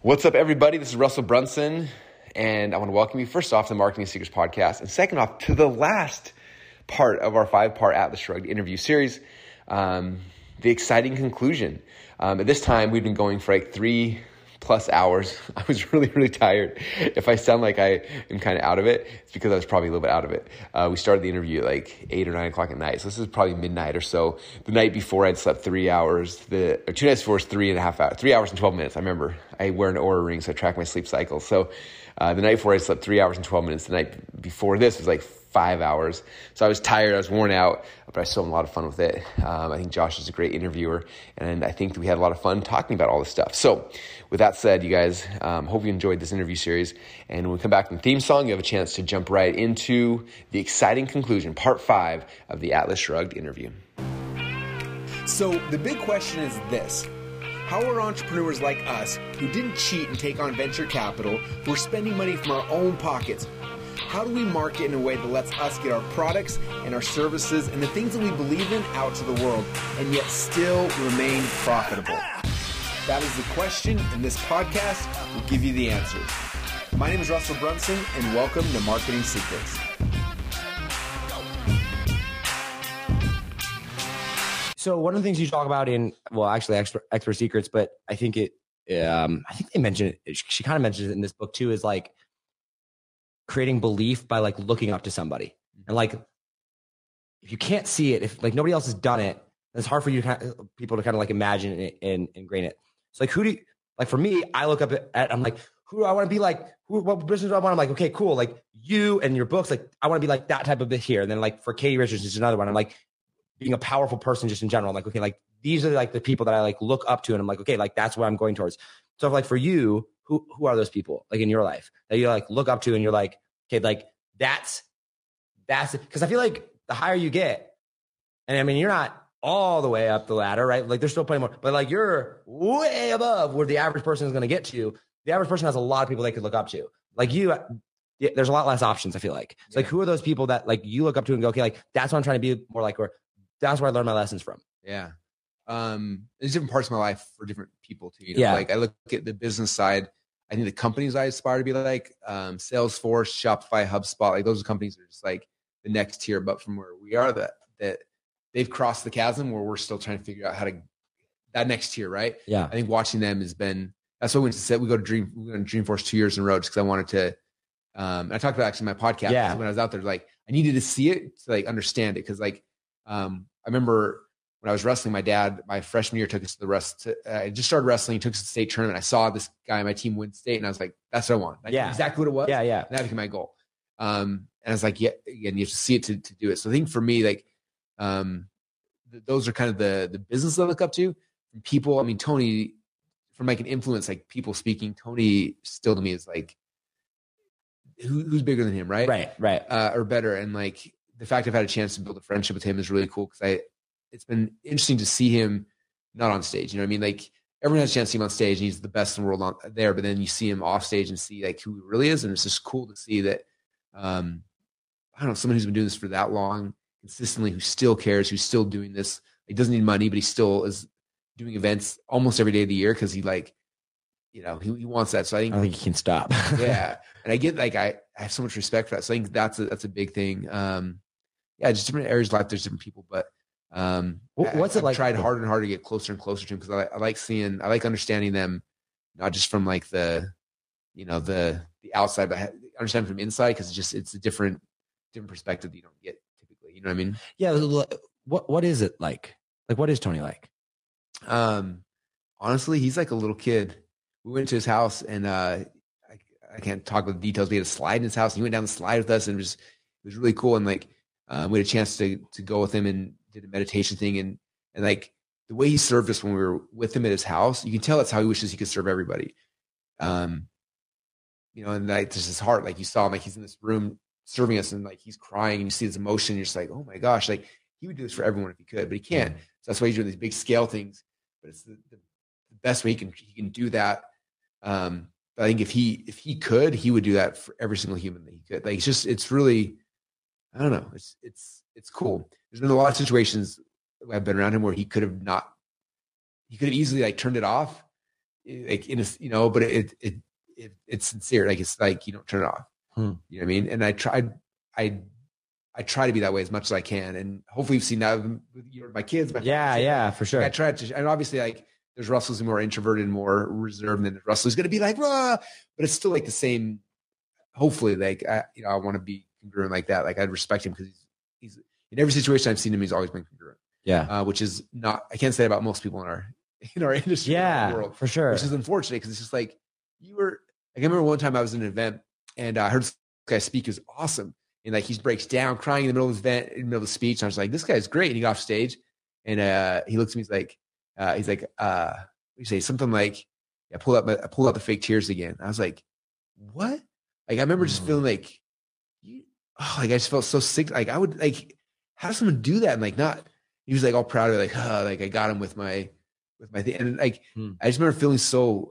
What's up, everybody? This is Russell Brunson, and I want to welcome you first off to the Marketing Secrets Podcast, and second off to the last part of our 5-part Atlas Shrugged interview series, the exciting conclusion. At this time, we've been going for like 3+ hours. I was really tired. If I sound like I am kind of out of it, it's because I was probably a little bit out of it. We started the interview at like 8 or 9 o'clock at night. So this is probably midnight or so. The night before I'd slept 3 hours. 2 nights before was 3.5 hours, 3 hours and 12 minutes. I remember I wear an Oura ring, so I track my sleep cycle. So the night before I slept 3 hours and 12 minutes. The night before this was like 5 hours. So I was tired, I was worn out, but I still had a lot of fun with it. I think Josh is a great interviewer, and I think that we had a lot of fun talking about all this stuff. So with that said, you guys, hope you enjoyed this interview series. And when we come back from the theme song, you have a chance to jump right into the exciting conclusion, part 5 of the Atlas Shrugged interview. So the big question is this. How are entrepreneurs like us, who didn't cheat and take on venture capital, who are spending money from our own pockets, how do we market in a way that lets us get our products and our services and the things that we believe in out to the world and yet still remain profitable? That is the question, and this podcast will give you the answers. My name is Russell Brunson, and welcome to Marketing Secrets. So one of the things you talk about in, well, actually Expert Secrets, but I think they mentioned it. She kind of mentions it in this book too, is like creating belief by like looking up to somebody. And like, if you can't see it, if like nobody else has done it, it's hard for you people to kind of like imagine it and ingrain it. So like for me, I look up at, I'm like, who do I want to be like? What business do I want? I'm like, okay, cool. Like you and your books, like I want to be like that type of bit here. And then like for Katie Richards is another one. I'm like being a powerful person just in general. I'm like, okay, like these are like the people that I like look up to. And I'm like, okay, like that's what I'm going towards. So like for you, who are those people like in your life that you like look up to and you're like, okay, like that's it. Because I feel like the higher you get, and I mean, you're not all the way up the ladder, right? Like there's still plenty more, but like you're way above where the average person is going to get to. The average person has a lot of people they could look up to. Like you, there's a lot less options, I feel like. It's like, who are those people that like you look up to and go, okay, like that's what I'm trying to be more like, or that's where I learn my lessons from. Yeah. There's different parts of my life for different people too. You know? Yeah. Like I look at the business side. I think the companies I aspire to be like, Salesforce, Shopify, HubSpot, like those companies are just like the next tier, but from where we are, that they've crossed the chasm where we're still trying to figure out how to that next tier, right? Yeah. I think watching them has been, that's what we said. We go to Dreamforce 2 years in a row just because I wanted to, and I talked about actually in my podcast. Yeah. When I was out there, like I needed to see it to like understand it. Cause like, I remember when I was wrestling, my dad, my freshman year took us to I just started wrestling, took us to the state tournament. I saw this guy on my team win state and I was like, that's what I want. That's exactly what it was. Yeah. And that became my goal. And I was like, yeah, again, you have to see it to do it. So I think for me, like, those are kind of the business I look up to. From people, I mean, Tony, from like an influence, like people speaking, Tony still to me is like, who's bigger than him, right? Right. Or better. And like the fact I've had a chance to build a friendship with him is really cool because it's been interesting to see him not on stage. You know what I mean? Like everyone has a chance to see him on stage and he's the best in the world there, but then you see him off stage and see like who he really is. And it's just cool to see that, I don't know, someone who's been doing this for that long, consistently, who still cares, who's still doing this. He doesn't need money, but he still is doing events almost every day of the year because he like, you know, he wants that. So I think he can stop. Yeah. And I get like, I have so much respect for that. So I think that's a big thing. Yeah, just different areas of life. There's different people, but what's it like? I've tried harder and harder to get closer and closer to him because I like understanding them, not just from like the outside, but understand from inside because it's a different perspective that you don't get typically. You know what I mean? Yeah. What is it like? Like, what is Tony like? Honestly, he's like a little kid. We went to his house and I can't talk about the details. We had a slide in his house and he went down the slide with us and it was really cool. And like, we had a chance to go with him and did a meditation thing. And like the way he served us when we were with him at his house, you can tell that's how he wishes he could serve everybody. You know, and like there's his heart, like you saw him, like he's in this room serving us and like he's crying and you see his emotion. And you're just like, oh my gosh, like he would do this for everyone if he could, but he can't. So that's why he's doing these big scale things, but it's the best way he can do that. But I think if he could, he would do that for every single human that he could. Like it's really, I don't know. It's cool. There's been a lot of situations I've been around him where he could have easily like turned it off like in a, but it's sincere. Like it's like you don't turn it off. You know what I mean? And I try to be that way as much as I can, and hopefully you've seen that with my kids. Yeah, for sure. I try to, and obviously like there's Russell's more introverted and more reserved, and then Russell's going to be like, rah, but it's still like the same. Hopefully, like I want to be congruent like that. Like I respect him because he's in every situation I've seen him, he's always been congruent. Yeah, which is not, I can't say about most people in our industry. Yeah, world, for sure. Which is unfortunate because it's just like I remember one time I was in an event and I heard this guy speak. It was awesome. And like he breaks down crying in the middle of his event, in the middle of the speech. And I was like, this guy's great. And he got off stage and he looks at me, he's like, what do you say? Something like, I pulled out the fake tears again. I was like, what? Like I remember just feeling like, like I just felt so sick. Like I would like have someone do that and like not. He was like all proud of it, like, like I got him with my thing, and like I just remember feeling so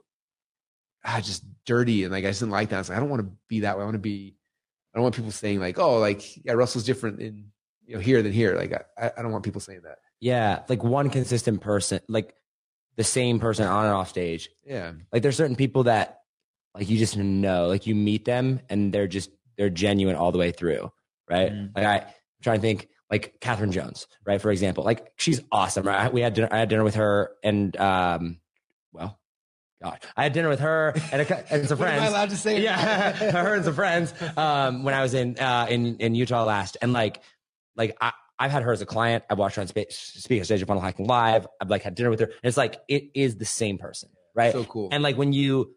just dirty and like I just didn't like that. I was like, I don't want to be that way. I don't want people saying like, oh, like yeah, Russell's different in here than here. Like I don't want people saying that. Yeah, like one consistent person, like the same person on and off stage. Yeah, like there's certain people that like you just know, like you meet them and they're genuine all the way through, right? Like I'm trying to think. Like Catherine Jones, right? For example, like she's awesome, right? I had dinner with her and, well, God, I had dinner with her and some friends. Am I allowed to say? Yeah, her and some friends when I was in Utah last, and like I've had her as a client. I've watched her on speak on stage at Funnel Hacking Live. I've like had dinner with her. And it's like it is the same person, right? So cool. And like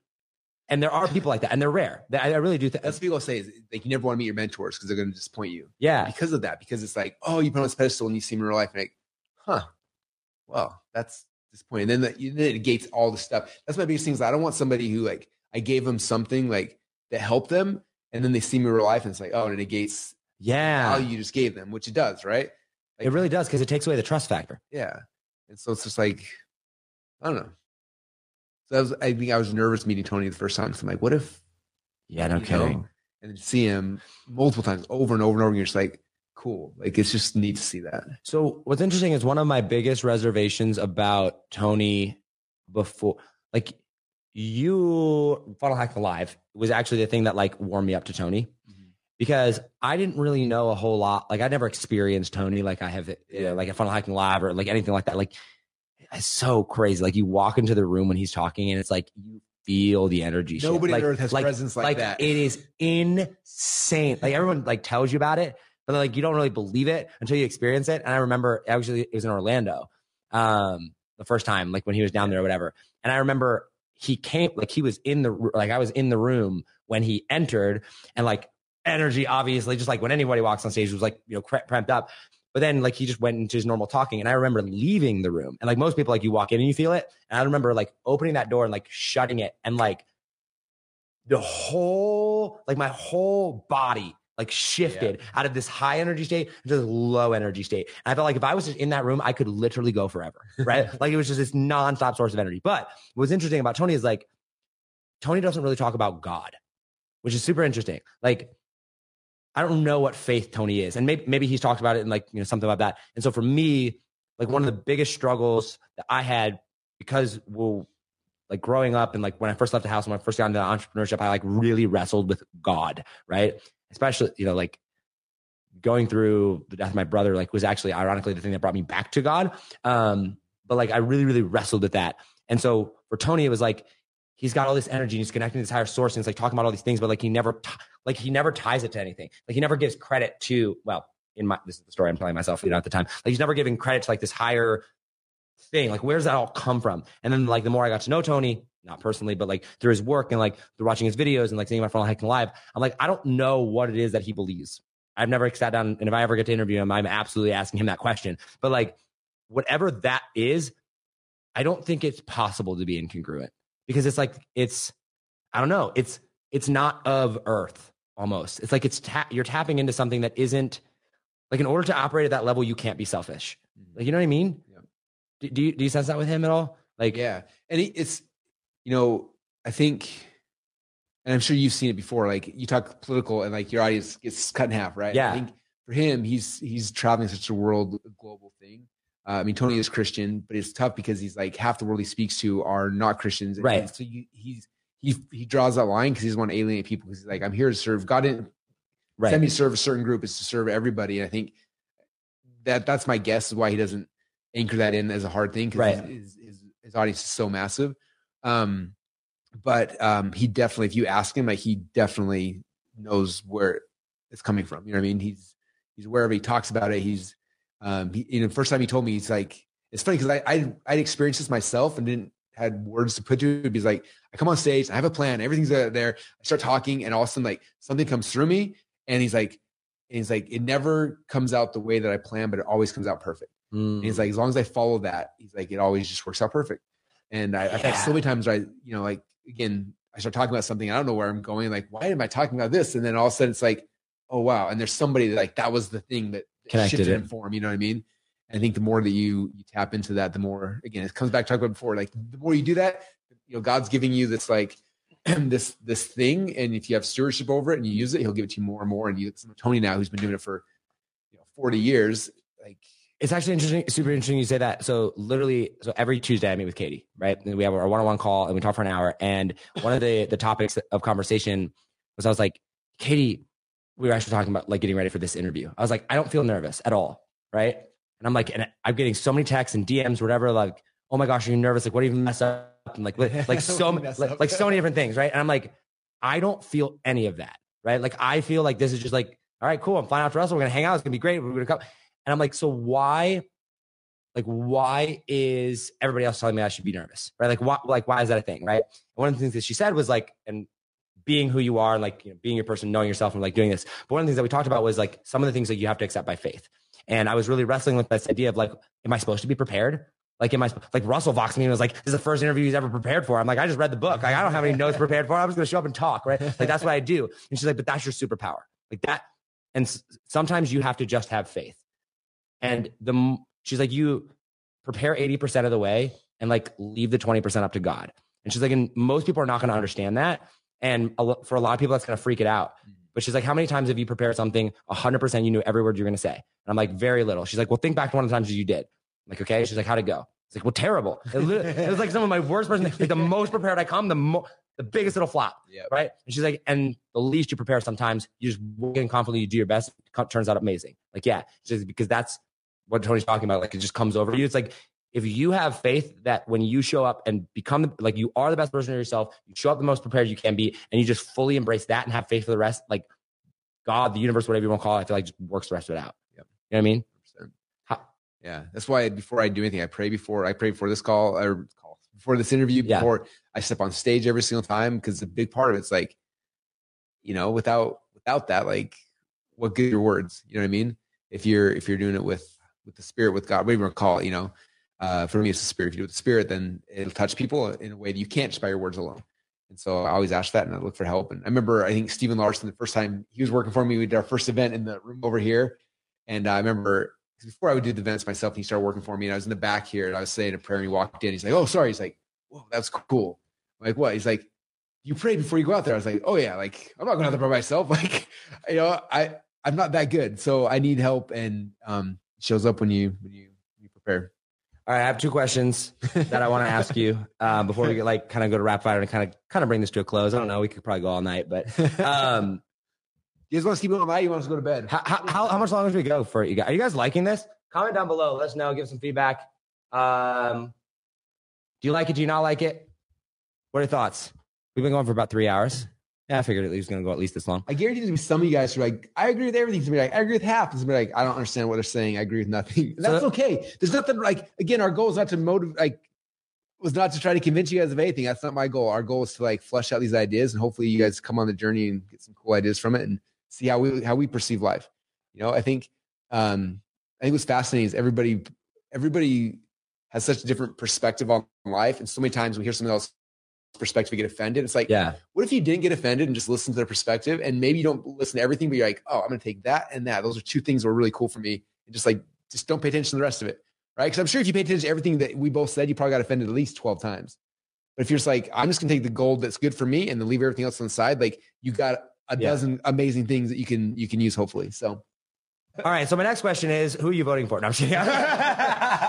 and there are people like that, and they're rare. I really do. That's what people say is like you never want to meet your mentors because they're going to disappoint you. Yeah, because of that. Because it's like, oh, you put on this pedestal and you see them in real life, and like, huh, well, that's disappointing. And then it negates all the stuff. That's my biggest thing. Is I don't want somebody who like I gave them something like that helped them, and then they see me in real life, and it's like, oh, and it negates how you just gave them, which it does, right? Like, it really does because it takes away the trust factor. Yeah, and so it's just like, I don't know. So I think I was nervous meeting Tony the first time. So I'm like, what if? Yeah, no kidding. And then see him multiple times over and over and over. And you're just like, cool. Like, it's just neat to see that. So what's interesting is one of my biggest reservations about Tony before, like Funnel Hacking Live was actually the thing that like warmed me up to Tony because I didn't really know a whole lot. Like I never experienced Tony like I have, like at Funnel Hacking Live or like anything like that. Like, it's so crazy. Like you walk into the room when he's talking and it's like you feel the energy. Nobody on earth has presence like that. It is insane. Like everyone like tells you about it, but like you don't really believe it until you experience it. And I remember actually it was in Orlando the first time, like when he was down there or whatever. And I remember he came, like he was I was in the room when he entered and like energy, obviously, just like when anybody walks on stage was like, cramped up. But then like he just went into his normal talking and I remember leaving the room and like most people like you walk in and you feel it. And I remember like opening that door and like shutting it and like my whole body like shifted out of this high energy state to this low energy state. And I felt like if I was just in that room, I could literally go forever, right? Like it was just this nonstop source of energy. But what's interesting about Tony is like, Tony doesn't really talk about God, which is super interesting. Like, I don't know what faith Tony is. And maybe he's talked about it in like, something like that. And so for me, like one of the biggest struggles that I had because like growing up and like when I first left the house, when I first got into entrepreneurship, I like really wrestled with God, right? Especially, like going through the death of my brother, like was actually ironically the thing that brought me back to God. But like I really, really wrestled with that. And so for Tony, it was like, he's got all this energy and he's connecting to this higher source and it's like talking about all these things, but like he never ties it to anything. Like he never gives credit to, this is the story I'm telling myself, at the time, like he's never giving credit to like this higher thing. Like, where's that all come from? And then like, the more I got to know Tony, not personally, but like through his work and like through watching his videos and like seeing my Funnel Hacking Live, I'm like, I don't know what it is that he believes. I've never sat down and if I ever get to interview him, I'm absolutely asking him that question. But like, whatever that is, I don't think it's possible to be incongruent. Because it's like, I don't know. It's not of earth almost. It's like you're tapping into something that isn't like in order to operate at that level, you can't be selfish. Like, you know what I mean? Yeah. Do you sense that with him at all? Like, yeah. And it's, I think, and I'm sure you've seen it before. Like you talk political and like your audience gets cut in half, right? Yeah. I think for him, he's traveling such a global thing. I mean, Tony is Christian, but it's tough because he's like half the world he speaks to are not Christians. Right. And so he draws that line because he doesn't want to alienate people, because he's like, I'm here to serve. God didn't send me to serve a certain group, is to serve everybody. And I think that's my guess is why he doesn't anchor that in as a hard thing, because his audience is so massive. But he definitely, if you ask him, like, he definitely knows where it's coming from. You know what I mean? He's aware of it. He talks about it. The first time he told me, he's like, it's funny because I'd experienced this myself and had words to put to it. He's like, I come on stage, I have a plan, everything's there. I start talking, and all of a sudden, like, something comes through me, and he's like, it never comes out the way that I planned, but it always comes out perfect. And he's like, as long as I follow that, he's like, it always just works out perfect. And I've had so many times where like, again, I start talking about something, I don't know where I'm going. Like, why am I talking about this? And then all of a sudden it's like, oh, wow. And there's somebody that was the thing that shifted in form. You know what I mean? And I think the more that you tap into that, the more, again, it comes back to talking about before, like, the more you do that, God's giving you this, like, this thing. And if you have stewardship over it and you use it, he'll give it to you more and more. And Tony now, who's been doing it for 40 years, like, it's actually interesting, super interesting you say that. So every Tuesday I meet with Katie, right? And we have our one-on-one call and we talk for an hour. And one of the topics of conversation was, I was like, Katie, we were actually talking about, like, getting ready for this interview. I was like, I don't feel nervous at all, right? And I'm like, and I'm getting so many texts and DMs, whatever, like, oh my gosh, are you nervous? Like, what even messed up? And like so many different things, right? And I'm like, I don't feel any of that, right? Like, I feel like this is just like, all right, cool, I'm flying out to Russell, we're gonna hang out, it's gonna be great, we're gonna come. And I'm like, so why is everybody else telling me I should be nervous, right? Why is that a thing, right? And one of the things that she said was, like, and being who you are, and, like, being your person, knowing yourself, and, like, doing this. But one of the things that we talked about was, like, some of the things that you have to accept by faith. And I was really wrestling with this idea of, like, am I supposed to be prepared? Like, like, Russell voxed me and was like, this is the first interview he's ever prepared for. I'm like, I just read the book. Like, I don't have any notes prepared for it. I'm just going to show up and talk, right? Like, that's what I do. And she's like, but that's your superpower. Like that. And sometimes you have to just have faith. And she's like, you prepare 80% of the way and, like, leave the 20% up to God. And she's like, and most people are not going to understand that. And for a lot of people, that's going to freak it out. But she's like, how many times have you prepared something 100% you knew every word you're going to say? And I'm like, very little. She's like, well, think back to one of the times that you did. I'm like, okay. She's like, how'd it go? It's like, well, terrible. It was like some of my worst person, like, the most prepared I come, the biggest little flop, right? And she's like, and the least you prepare, sometimes you just work in confidently, you do your best, it turns out amazing. Like, yeah, she's like, because that's what Tony's talking about. Like, it just comes over you. It's like, if you have faith that when you show up and become like, you are the best version of yourself, you show up the most prepared you can be, and you just fully embrace that and have faith for the rest, like, God, the universe, whatever you want to call it, I feel like just works the rest of it out. Yep. You know what I mean? Yeah. That's why before I do anything, I pray before this call, or before this interview, before I step on stage every single time. Because a big part of it's like, without that, like, what good are your words? You know what I mean? If you're doing it with the Spirit, with God, whatever you want to call it, for me, it's the Spirit. If you do it with the Spirit, then it'll touch people in a way that you can't just by your words alone. And so I always ask that, and I look for help. And I remember, I think Stephen Larson, the first time he was working for me, we did our first event in the room over here. And I remember, before I would do the events myself, he started working for me, and I was in the back here, and I was saying a prayer, and he walked in. He's like, oh, sorry. He's like, whoa, that's cool. I'm like, what? He's like, you pray before you go out there. I was like, oh yeah. Like, I'm not going out there by myself. Like, I'm not that good. So I need help. And shows up when you prepare. All right. I have 2 questions that I want to ask you before we get, kind of go to rapid fire and kind of bring this to a close. I don't know. We could probably go all night, but you guys want to keep going all night? You want us to go to bed? How much longer do we go for you guys? Are you guys liking this? Comment down below. Let us know. Give some feedback. Do you like it? Do you not like it? What are your thoughts? We've been going for about 3 hours. Yeah, I figured it was going to go at least this long. I guarantee there's some of you guys who are like, I agree with everything. Somebody like, I agree with half. And somebody like, I don't understand what they're saying. I agree with nothing. And that's okay. There's nothing like, again, our goal is not to motivate, was not to try to convince you guys of anything. That's not my goal. Our goal is to flesh out these ideas, and hopefully you guys come on the journey and get some cool ideas from it and see how we perceive life. I think what's fascinating is everybody has such a different perspective on life. And so many times we hear somebody else's perspective, we get offended. It's like, what if you didn't get offended and just listen to their perspective, and maybe you don't listen to everything, but you're like, oh, I'm going to take that and that. Those are 2 things that were really cool for me. And just don't pay attention to the rest of it. Right. Because I'm sure if you pay attention to everything that we both said, you probably got offended at least 12 times. But if you're just like, I'm just going to take the gold that's good for me and then leave everything else on the side, like, you got a dozen amazing things that you can use, hopefully. So. All right. So my next question is, who are you voting for? No, I'm kidding.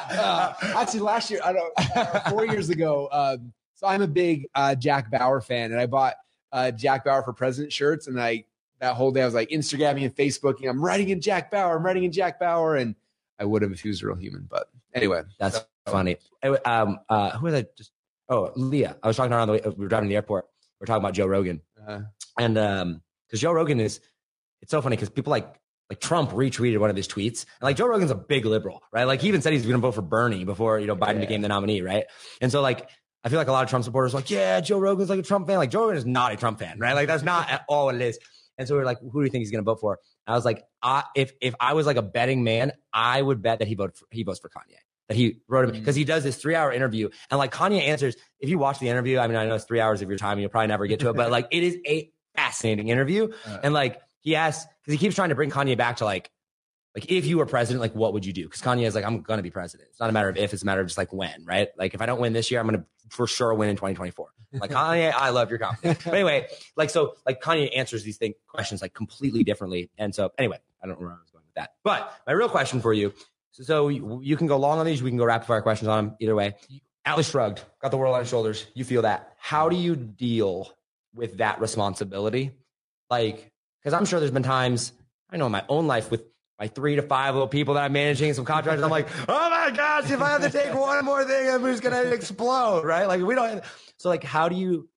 Actually, last year, 4 years ago. So I'm a big Jack Bauer fan, and I bought Jack Bauer for President shirts, and that whole day I was like Instagramming and Facebooking. I'm writing in Jack Bauer. I'm writing in Jack Bauer, and I would have if he was a real human. But anyway, that's funny. Who was I just? Oh, Leah. I was talking to her on the way. We were driving to the airport. We were talking about Joe Rogan, and because Joe Rogan it's so funny because people like Trump retweeted one of his tweets, and like Joe Rogan's a big liberal, right? Like he even said he's going to vote for Bernie before Biden became the nominee, right? And so like I feel like a lot of Trump supporters are like, yeah, Joe Rogan's like a Trump fan. Like Joe Rogan is not a Trump fan, right? Like that's not at all what it is. And so we were like, who do you think he's going to vote for? And I was like, if I was like a betting man, I would bet that he votes for Kanye. That he wrote him because he does this 3-hour interview, and like Kanye answers. If you watch the interview, I mean, I know it's 3 hours of your time, and you'll probably never get to it, but like it is a fascinating interview. And like he asks, because he keeps trying to bring Kanye back to like if you were president, like what would you do? Because Kanye is like, I'm going to be president. It's not a matter of if, it's a matter of just like when, right? Like if I don't win this year, I'm going to for sure win in 2024. Like Kanye, I love your confidence. But anyway, like Kanye answers these questions like completely differently. And so anyway, I don't know where I was going with that. But my real question for you. So you can go long on these. We can go rapid fire questions on them. Either way, Atlas Shrugged, got the world on his shoulders. You feel that. How do you deal with that responsibility? Like, because I'm sure there's been times, I know in my own life with my 3 to 5 little people that I'm managing, some contractors, I'm like, oh my gosh, if I have to take one more thing, I'm just going to explode, right? Like we don't. So like, how do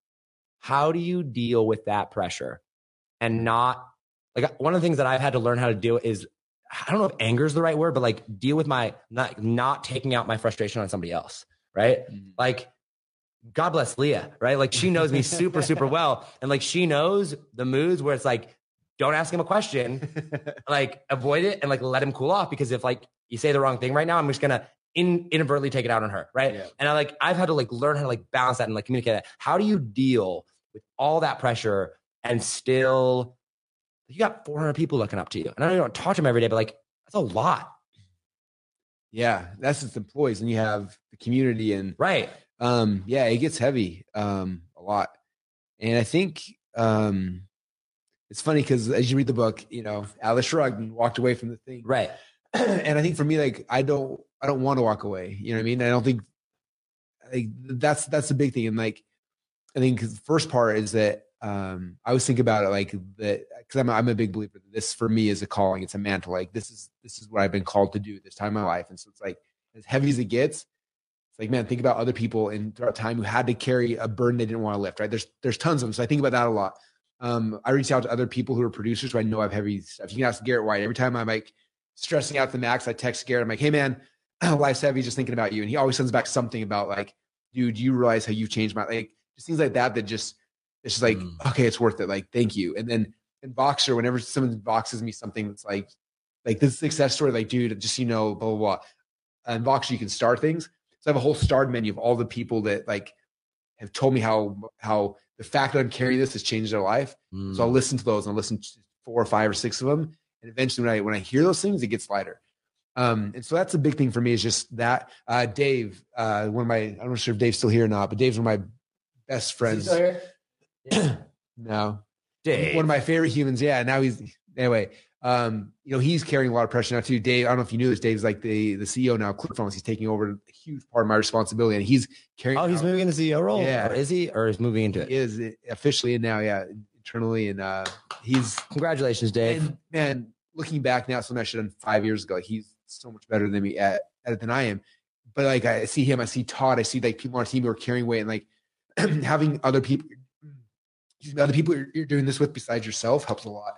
you deal with that pressure and not, like one of the things that I've had to learn how to do is, I don't know if anger is the right word, but like deal with my not taking out my frustration on somebody else. Right. Like God bless Leah. Right. Like she knows me super, super well. And like, she knows the moods where it's like, don't ask him a question, like avoid it and like let him cool off. Because if like you say the wrong thing right now, I'm just going to inadvertently take it out on her. Right. Yeah. And I've had to like learn how to like balance that and like communicate that. How do you deal with all that pressure and still, you got 400 people looking up to you. And I know you don't talk to them every day, but like, that's a lot. Yeah. That's just employees. And you have the community and right. Yeah, it gets heavy a lot. And I think it's funny because as you read the book, Atlas shrugged and walked away from the thing. Right. And I think for me, like, I don't want to walk away. You know what I mean? I don't think like that's the big thing. And like, I think the first part is that I always think about it like that because I'm a big believer that this for me is a calling. It's a mantle. Like this is what I've been called to do this time in my life. And so it's like as heavy as it gets, it's like, man, think about other people in throughout time who had to carry a burden they didn't want to lift, right? There's tons of them. So I think about that a lot. I reach out to other people who are producers who I know have heavy stuff. You can ask Garrett White. Every time I'm like stressing out the max, I text Garrett. I'm like, hey man, life's heavy, just thinking about you. And he always sends back something about like, dude, you realize how you've changed my, like just things like that just, it's just like, okay, it's worth it. Like, thank you. And then in Voxer, whenever someone boxes me something that's like this success story, like, dude, just, blah, blah, blah. In Voxer, you can star things. So I have a whole starred menu of all the people that like have told me how the fact that I'm carrying this has changed their life. So I'll listen to those and I'll listen to 4 or 5 or 6 of them. And eventually when I hear those things, it gets lighter. And so that's a big thing for me is just that. Dave, I'm not sure if Dave's still here or not, but Dave's one of my best friends. Is he still here? Yeah. No, Dave, one of my favorite humans. Yeah. Now anyway, he's carrying a lot of pressure now too. Dave, I don't know if you knew this. Dave's like the CEO now of ClickFunnels. He's taking over a huge part of my responsibility and he's carrying. Oh, he's moving into the CEO role. Yeah. Or is he, or is moving into it? He is officially in now. Yeah. Internally. And, congratulations, Dave. And, man, looking back now, something I should have done 5 years ago. Like he's so much better than me at it than I am. But like, I see him, I see Todd, I see like people on our team who are carrying weight and like having other people you're doing this with besides yourself helps a lot.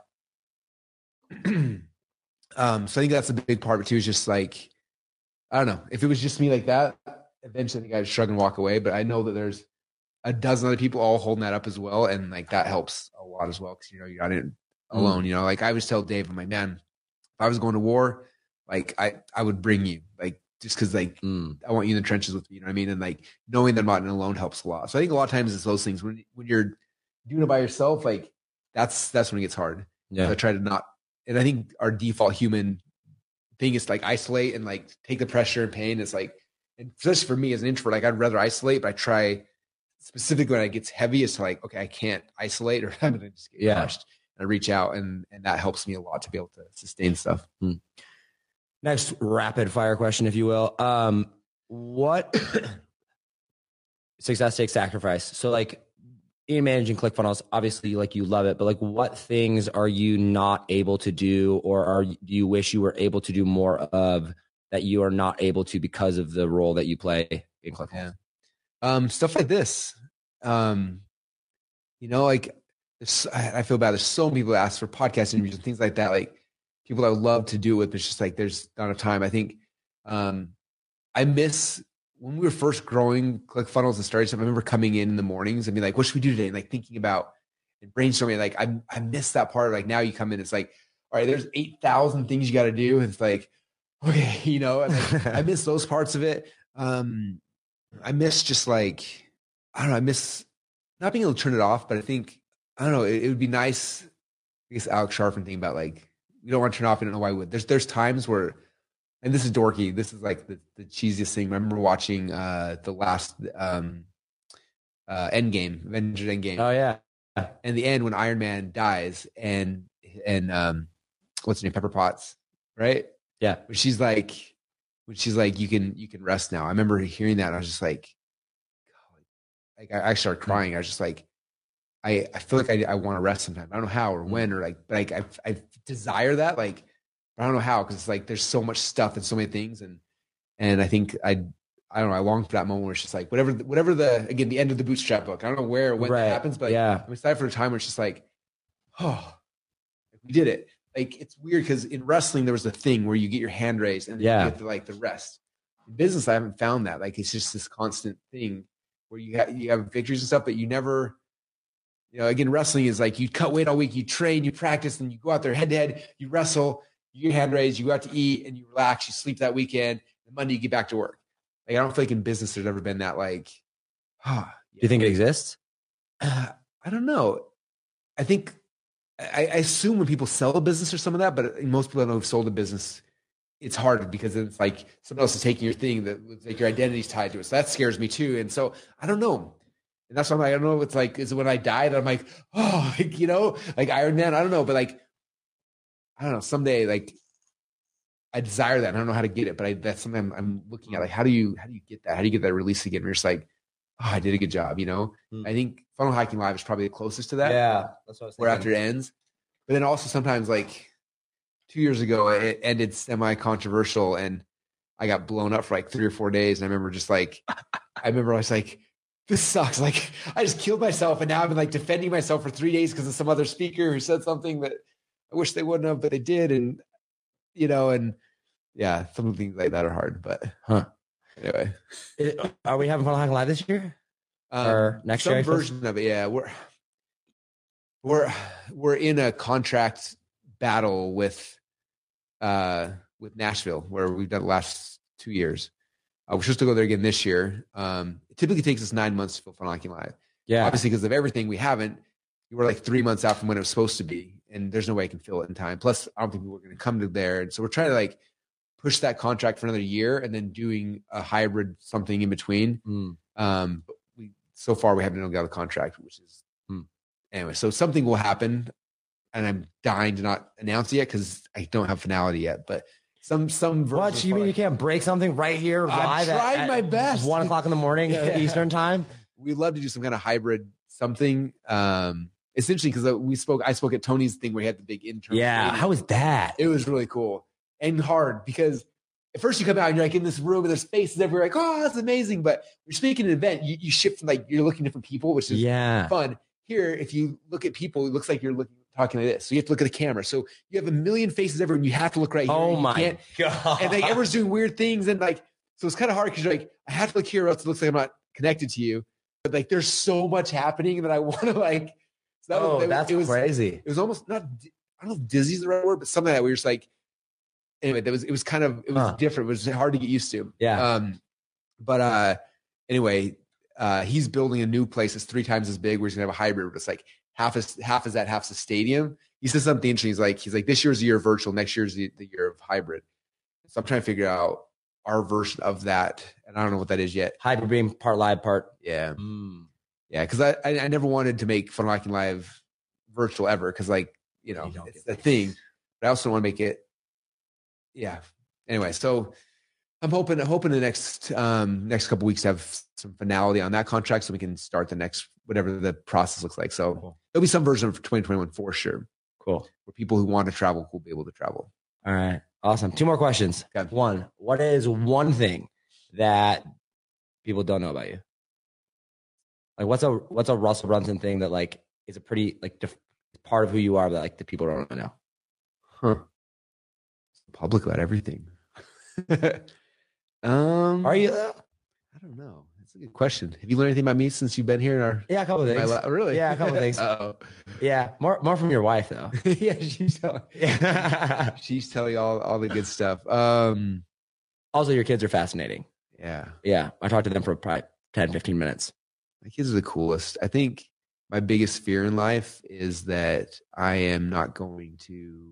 So I think that's a big part of it too, is just like, I don't know, if it was just me like that, eventually I think I'd shrug and walk away, but I know that there's a dozen other people all holding that up as well. And like, that helps a lot as well. Cause you're not in it alone, like I always tell Dave, I'm like, man, if I was going to war, like I would bring you like, just cause like, I want you in the trenches with me, you know what I mean? And like knowing that I'm not alone helps a lot. So I think a lot of times it's those things when you're doing it by yourself, like that's when it gets hard. Yeah. So I try to not, and I think our default human thing is to like isolate and like take the pressure and pain. It's like, and especially for me as an introvert, like I'd rather isolate, but I try specifically when it gets heavy, it's like, okay, I can't isolate or I'm going to just get crushed. And I reach out and that helps me a lot to be able to sustain stuff. Next rapid fire question, if you will. What success takes sacrifice? So like in managing ClickFunnels, obviously like you love it, but like what things are you not able to do, or do you wish you were able to do more of that you are not able to because of the role that you play in ClickFunnels? Yeah. Stuff like this. Like I feel bad. There's so many people that ask for podcast interviews and things like that. Like people I would love to do it with, but it's just like there's not enough time. I think I miss when we were first growing ClickFunnels and started stuff. I remember coming in the mornings and being like, what should we do today? And like thinking about and brainstorming. Like I miss that part of like now you come in, it's like, all right, there's 8,000 things you got to do. And it's like, okay, and like, I miss those parts of it. I miss just like, I don't know, I miss not being able to turn it off, but I think, I don't know, it would be nice. I guess Alex Sharfin thing about like, you don't want to turn off. I don't know why I would. There's times where, and this is dorky. This is like the cheesiest thing. I remember watching the last Endgame, Avengers Endgame. Oh yeah. And the end when Iron Man dies and what's her name? Pepper Potts, right? Yeah. When she's like, you can rest now. I remember hearing that and I was just like I started crying. I was just like, I feel like I want to rest sometimes. I don't know how or when or like, but like I desire that. Like, I don't know how, because it's like there's so much stuff and so many things, and I think I don't know. I long for that moment where it's just like whatever the again the end of the Bootstrap book. I don't know where or when that happens, but yeah, I'm excited for the time where it's just like, oh, we did it. Like it's weird because in wrestling there was a thing where you get your hand raised and then you get to like the rest. In business, I haven't found that. Like it's just this constant thing where you have victories and stuff, but you never. Again, wrestling is like you cut weight all week, you train, you practice, and you go out there head to head, you wrestle, you get your hand raised, you go out to eat, and you relax, you sleep that weekend, and Monday you get back to work. Like I don't feel like in business there's ever been that like, Do you think it exists? I don't know. I think I assume when people sell a business or some of that, but most people I know who've sold a business, it's hard because it's like someone else is taking your thing that like your identity's tied to it. So that scares me too. And so I don't know. And that's why I'm like, I don't know. It's like, is it when I die that I'm like, oh, like Iron Man? I don't know. But like, I don't know. Someday, like, I desire that. I don't know how to get it, but that's something I'm looking at. Like, how do you get that? How do you get that release again? Where you're just like, oh, I did a good job. I think Funnel Hacking Live is probably the closest to that. Yeah, that's what I was thinking. Where after it ends, but then also sometimes like 2 years ago, it ended semi-controversial, and I got blown up for like 3 or 4 days. And I remember just like, I was like, this sucks. Like I just killed myself, and now I've been like defending myself for 3 days because of some other speaker who said something that I wish they wouldn't have, but they did. And and yeah, some things like that are hard. But anyway, are we having Funnel Hacking Live this year or next year? Some version of it. Yeah, we're in a contract battle with Nashville where we've done the last 2 years. We're supposed to go there again this year. It typically takes us 9 months to fill Funnel Hacking Live. Yeah. Obviously, because of everything, we haven't. We're like 3 months out from when it was supposed to be, and there's no way I can fill it in time. Plus, I don't think people are going to come to there. And so we're trying to like push that contract for another year and then doing a hybrid something in between. But so far we haven't got a contract, which is anyway. So something will happen, and I'm dying to not announce it yet because I don't have finality yet. But some what you mean you can't break something right here live? I'm trying my best. 1 o'clock in the morning Eastern time. We'd love to do some kind of hybrid something. It's interesting because I spoke at Tony's thing where he had the big intern. Yeah, how was that? It was really cool and hard because at first you come out and you're like in this room and there's faces everywhere, like, oh, that's amazing. But you're speaking at an event, you shift from like you're looking at different people, which is fun. Here, if you look at people, it looks like you're talking like this. So you have to look at the camera. So you have a million faces everywhere and you have to look right here. Oh my God. And like everyone's doing weird things. And like, so it's kind of hard because you're like, I have to look here or else it looks like I'm not connected to you. But like, there's so much happening that I want to like, so that's crazy. It was almost not, I don't know if dizzy is the right word, but something like that. We were just like, anyway, it was different. It was hard to get used to. Yeah. Anyway, he's building a new place that's 3 times as big where he's gonna have a hybrid, but it's like half is that, half's the stadium. He said something interesting. He's like, this year's the year of virtual, next year's the year of hybrid. So I'm trying to figure out our version of that. And I don't know what that is yet. Hybrid being part live, part. Yeah. Yeah. Cause I never wanted to make Funnel Hacking Live virtual ever. Cause like, it's the thing, but I also don't want to make it. Yeah. anyway, so I'm hoping the next couple weeks to have some finality on that contract so we can start the next, whatever the process looks like. So Cool. there'll be some version of 2021 for sure, Cool. where people who want to travel will be able to travel. All right. Awesome. 2 more questions. Okay. One, what is one thing that people don't know about you? Like what's a Russell Brunson thing that like is a pretty like part of who you are that like the people don't know? Huh. Public about everything. Are you? I don't know. That's a good question. Have you learned anything about me since you've been here? Yeah, a couple of things. Really? Yeah, a couple of things. Uh-oh. Yeah, more from your wife though. Yeah, she's telling you all the good stuff. Also, your kids are fascinating. Yeah. Yeah, I talked to them for probably 10, 15 minutes. My kids are the coolest. I think my biggest fear in life is that I'm not going to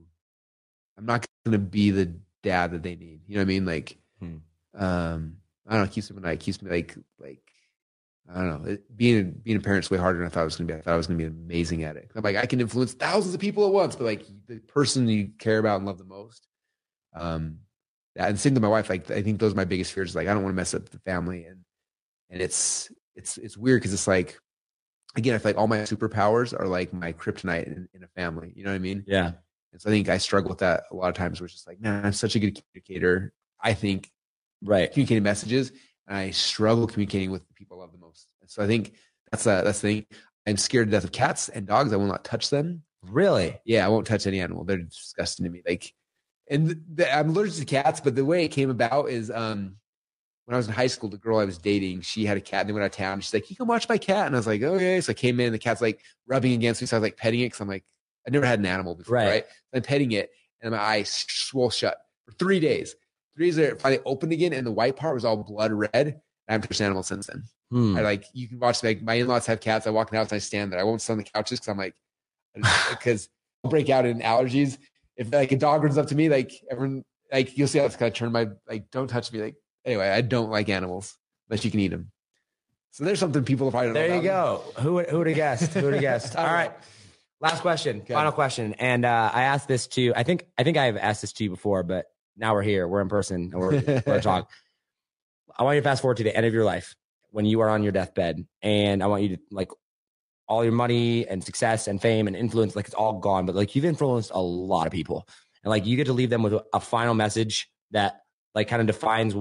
be the dad that they need. You know what I mean? Like, I don't know, it keeps me like, I don't know. Being a parent's way harder than I thought it was going to be. I thought I was going to be amazing at it. I'm like, I can influence thousands of people at once, but like the person you care about and love the most. And same to my wife. Like, I think those are my biggest fears. Like, I don't want to mess up the family. And it's weird because it's like, again, I feel like all my superpowers are like my kryptonite in a family. You know what I mean? Yeah. And so I think I struggle with that a lot of times where it's just like, man, I'm such a good communicator. I think communicating messages, and I struggle communicating with the people I love the most. And so I think that's the thing. I'm scared to death of cats and dogs. I will not touch them. Really? Yeah, I won't touch any animal. They're disgusting to me. Like, and I'm allergic to cats, but the way it came about is when I was in high school, the girl I was dating, she had a cat. And they went out of town. She's like, "You can watch my cat." And I was like, "Okay." So I came in, and the cat's like rubbing against me. So I was like petting it because I'm like, I never had an animal before, right? So I'm petting it, and my eyes swole shut for 3 days. 3 days later, it finally opened again, and the white part was all blood red. I haven't touched an animal since then. I like, you can watch, like, my in-laws have cats. I walk in the house and I stand there. I won't sit on the couches because I'm like, because I'll break out in allergies. If like a dog runs up to me, like everyone, like you'll see how it's kind of turn my, like, don't touch me. Like, anyway, I don't like animals unless you can eat them. So there's something people probably don't know. There you go. Who would have guessed? Who would have guessed? All right. Last question. Okay. Final question. And I asked this to, I think I've asked this to you before, but now we're here. We're in person and we're talking. I want you to fast forward to the end of your life when you are on your deathbed, and I want you to, like, all your money and success and fame and influence, like, it's all gone, but like you've influenced a lot of people, and like you get to leave them with a final message that like kind of defines,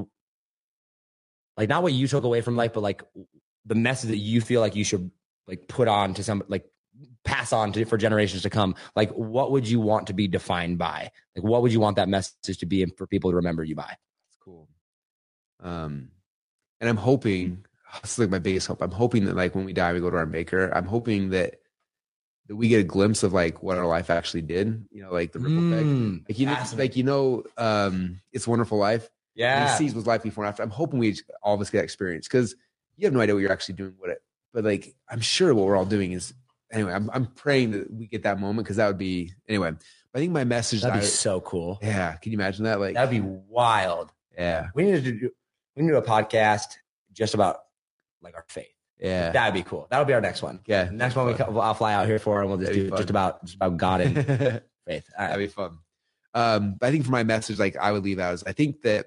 like, not what you took away from life, but like the message that you feel like you should like put on to some, like, pass on to for generations to come. Like, what would you want to be defined by? Like, what would you want that message to be and for people to remember you by? That's cool. And I'm hoping, this is like my biggest hope. I'm hoping that, like, when we die, we go to our maker. I'm hoping that we get a glimpse of like what our life actually did, you know, like the ripple effect. Like, It's a Wonderful Life. Yeah. He sees what's life before and after. I'm hoping all of us get that experience, because you have no idea what you're actually doing with it. But like, I'm sure what we're all doing is, anyway, I'm praying that we get that moment, because that would be, anyway. I think my message, that'd be so cool. Yeah. Can you imagine that? Like, that'd be wild. Yeah. We need to do a podcast just about like our faith. Yeah. That'd be cool. That'll be our next one. Yeah. The next one I'll fly out here for, and we'll just do just about God and faith. All right. That'd be fun. But I think for my message, like, I would leave out is, I think that,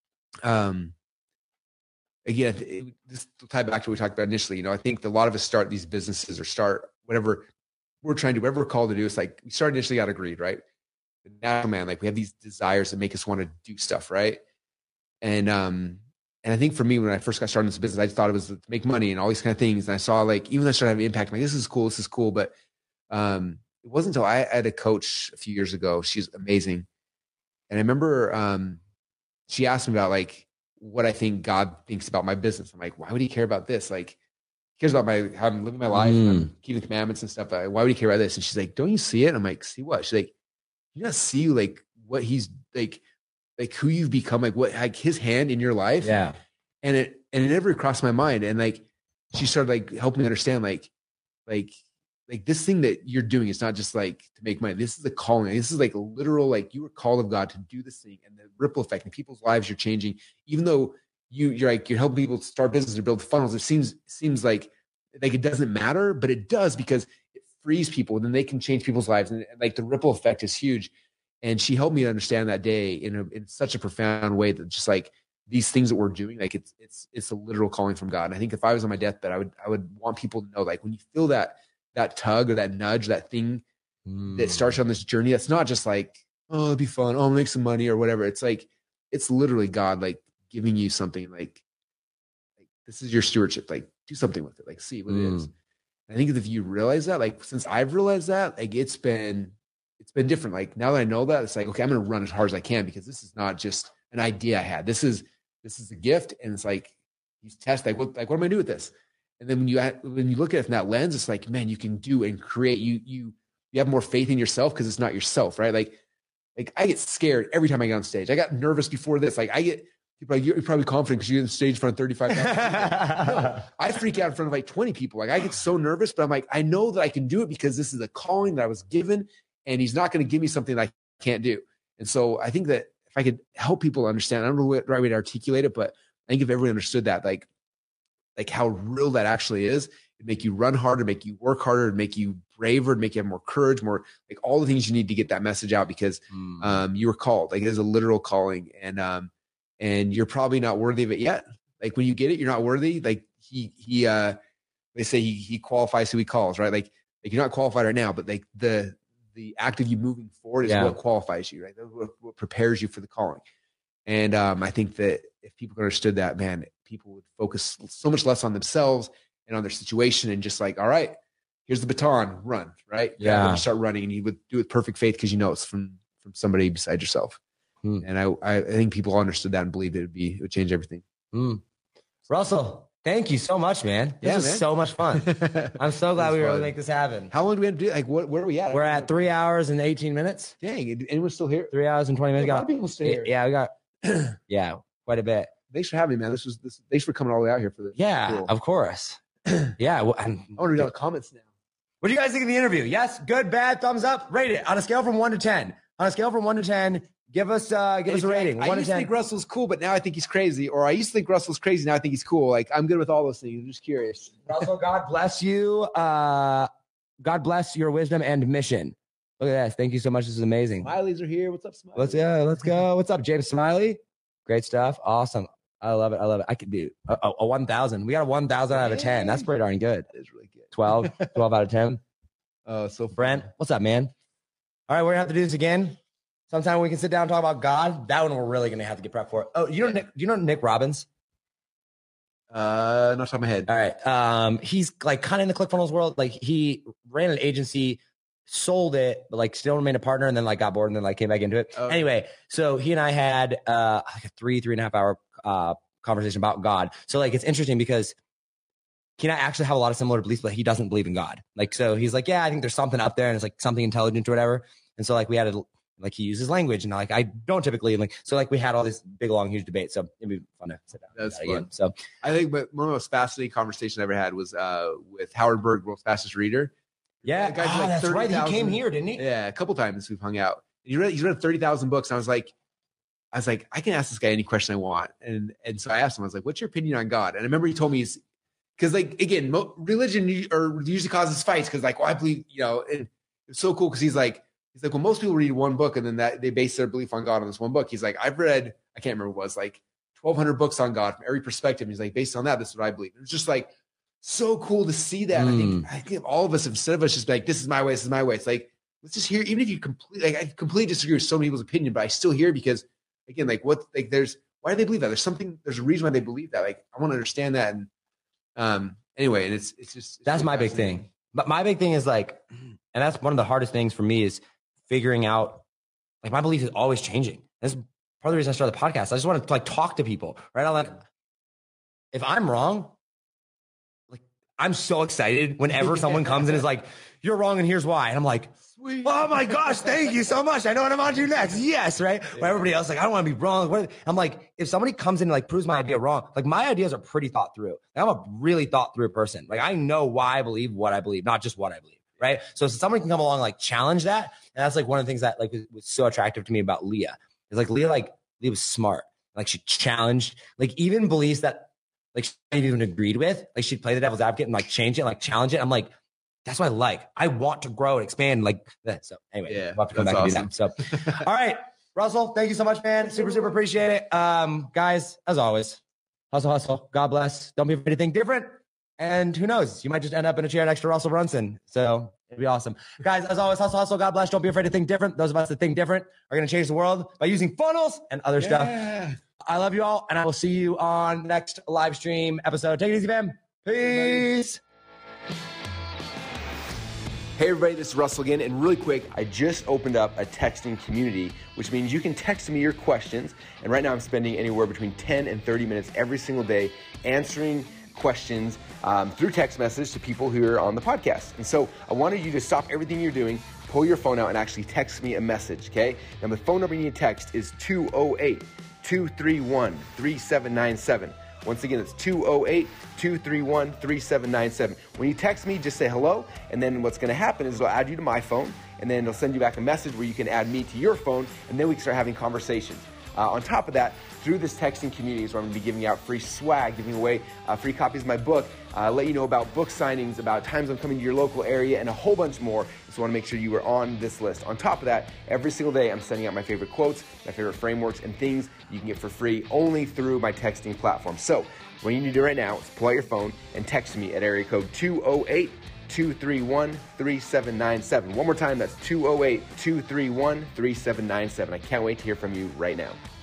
again, this will tie back to what we talked about initially. You know, I think that a lot of us start these businesses or start whatever we're trying to do, whatever we're called to do. It's like, we started initially out of greed, right? The natural man, like, we have these desires that make us want to do stuff, right? And I think for me, when I first got started in this business, I thought it was to make money and all these kind of things. And I saw, like, even though I started having impact, I'm like, this is cool. But it wasn't until I had a coach a few years ago. She's amazing. And I remember she asked me about, like, what I think God thinks about my business. I'm like, why would he care about this? Like, he cares about how I'm living my life, and I'm keeping the commandments and stuff. Why would he care about this? And she's like, don't you see it? And I'm like, see what? She's like, you not see, like, what he's like who you've become, like, what, like, his hand in your life. Yeah. And it never crossed my mind. And like, she started, like, helping me understand, like this thing that you're doing is not just like to make money. This is a calling. This is like a literal, like, you were called of God to do this thing, and the ripple effect in people's lives you're changing. Even though you're helping people start business or build funnels, it seems like it doesn't matter, but it does, because it frees people, and then they can change people's lives. And like, the ripple effect is huge. And she helped me understand that day in such a profound way that just like these things that we're doing, like it's a literal calling from God. And I think if I was on my deathbed, I would want people to know, like, when you feel that tug or that nudge, that thing that starts you on this journey, that's not just like, oh, it'll be fun, oh, I'll make some money or whatever. It's like, it's literally God, like, giving you something, like this is your stewardship, like, do something with it, like, see what it is. And I think if you realize that, like, since I've realized that, like, it's been different. Like, now that I know that, it's like, okay, I'm going to run as hard as I can, because this is not just an idea I had. This is a gift. And it's like, you test, like, what am I going to do with this? And then when you look at it from that lens, it's like, man, you can do and create. You have more faith in yourself, because it's not yourself, right? Like I get scared every time I get on stage. I got nervous before this. Like, I get people like, you're probably confident because you're on stage in front of 35,000 people. No, I freak out in front of like 20 people. Like, I get so nervous, but I'm like, I know that I can do it, because this is a calling that I was given, and he's not going to give me something that I can't do. And so I think that if I could help people understand, I don't know what the right way to articulate it, but I think if everyone understood that, like how real that actually is, it'd make you run harder, make you work harder, it'd make you braver, it'd make you have more courage, more, like, all the things you need to get that message out, because you were called. Like, it is a literal calling, and you're probably not worthy of it yet. Like, when you get it, you're not worthy. Like, they say he qualifies who he calls, right? Like you're not qualified right now, but like the act of you moving forward is what qualifies you, right? That's what prepares you for the calling. And I think that if people understood that, man, people would focus so much less on themselves and on their situation, and just like, all right, here's the baton, run, right? Yeah. You start running, and you would do it with perfect faith, because you know it's from somebody beside yourself. And I think people understood that and believed it would change everything. Russell, thank you so much, man. This was so much fun. I'm so glad we were able to make this happen. How long do we have to do? Like, where are we at? We're at 3 hours and 18 minutes. Dang, anyone still here? 3 hours and 20 minutes. A lot of people stay here. Yeah, we got quite a bit. Thanks for having me, man. Thanks for coming all the way out here for this. Yeah, cool. Of course. Yeah. Well, I want to read all the comments now. What do you guys think of the interview? Yes, good, bad, thumbs up, rate it on a scale from 1 to 10. On a scale from 1 to 10, give us a rating. 1 to 10. I used to think Russell's cool, but now I think he's crazy. Or I used to think Russell's crazy, now I think he's cool. Like, I'm good with all those things. I'm just curious. Russell, God bless you. God bless your wisdom and mission. Look at this. Thank you so much. This is amazing. Smileys are here. What's up, Smiley? Let's go. What's up, James Smiley? Great stuff. Awesome. I love it. I could do a 1,000. We got a 1,000 out of 10. That's pretty darn good. That is really good. 12 out of 10. So Brent, what's up, man? All right, we're gonna have to do this again. Sometime we can sit down and talk about God. That one we're really gonna have to get prepped for. Oh, do you know Nick Robbins? Not top of my head. All right. He's like kind of in the ClickFunnels world. Like, he ran an agency, sold it, but like still remained a partner, and then like got bored and then like came back into it. Okay. Anyway, so he and I had like a 3.5 hour conversation about God. So like, it's interesting because he and I actually have a lot of similar beliefs, but he doesn't believe in God. Like, so he's like, yeah, I think there's something up there, and it's like something intelligent or whatever. And so like, we had like, he uses language, and like, I don't typically, like, so like, we had all this big, long, huge debate. So it'd be fun to sit down. That's that fun. again. So I think, but one of the most fascinating conversations I ever had was with Howard Berg, World's Fastest Reader. yeah, The guy's like that's right. He 30,000 came here, didn't he? Yeah, a couple times we've hung out. He's read 30,000 books. And I was like, I can ask this guy any question I want. And so I asked him, I was like, what's your opinion on God? And I remember he told me, because like, again, religion usually causes fights, because like, well, I believe, and it's so cool because he's like, well, most people read one book and then that they base their belief on God on this one book. He's like, I've read, I can't remember what it was, like 1,200 books on God from every perspective. And he's like, based on that, this is what I believe. It was just like so cool to see that. I think all of us, instead of us just like, this is my way, it's like, let's just hear, even if you I completely disagree with so many people's opinion, but I still hear, because again, like why do they believe that? There's a reason why they believe that. Like, I want to understand that. And anyway, and it's just, that's my big thing. But my big thing is like, and that's one of the hardest things for me, is figuring out, like, my belief is always changing. That's part of the reason I started the podcast. I just want to like talk to people, right? I'm like, if I'm wrong, like, I'm so excited whenever someone comes and is like, you're wrong and here's why. And I'm like, sweet. Oh my gosh, thank you so much. I know what I'm on to next. Yes, right? Yeah. Where everybody else like, I don't want to be wrong. I'm like, if somebody comes in and like proves my idea wrong, like, my ideas are pretty thought through. Like, I'm a really thought through person. Like, I know why I believe what I believe, not just what I believe. Right. So somebody can come along, like, challenge that. And that's like one of the things that like was so attractive to me about Leah. Is like, Leah was smart. Like, she challenged, like, even beliefs that like she even agreed with, like, she'd play the devil's advocate and like change it, like challenge it. I'm like, That's what I like. I want to grow and expand like that. So anyway, Yeah, we'll have to come back and do that. So, all right, Russell, thank you so much, man. Super appreciate it. Guys, as always, hustle. God bless. Don't be afraid to think different. And who knows, you might just end up in a chair next to Russell Brunson. So it'd be awesome. Guys, as always, hustle. God bless. Don't be afraid to think different. Those of us that think different are going to change the world by using funnels and other stuff. I love you all, and I will see you on next live stream episode. Take it easy, fam. Peace. Hey everybody, this is Russell again, and really quick, I just opened up a texting community, which means you can text me your questions, and right now I'm spending anywhere between 10 and 30 minutes every single day answering questions through text message to people who are on the podcast. And so I wanted you to stop everything you're doing, pull your phone out, and actually text me a message, okay? Now the phone number you need to text is 208-231-3797. Once again, it's 208-231-3797. When you text me, just say hello, and then what's going to happen is it'll add you to my phone, and then it'll send you back a message where you can add me to your phone, and then we can start having conversations. On top of that, through this texting community is where I'm going to be giving out free swag, giving away free copies of my book, let you know about book signings, about times I'm coming to your local area, and a whole bunch more. So I want to make sure you are on this list. On top of that, every single day I'm sending out my favorite quotes, my favorite frameworks, and things you can get for free only through my texting platform. So what you need to do right now is pull out your phone and text me at area code 208-231-3797. One more time, that's 208-231-3797. I can't wait to hear from you right now.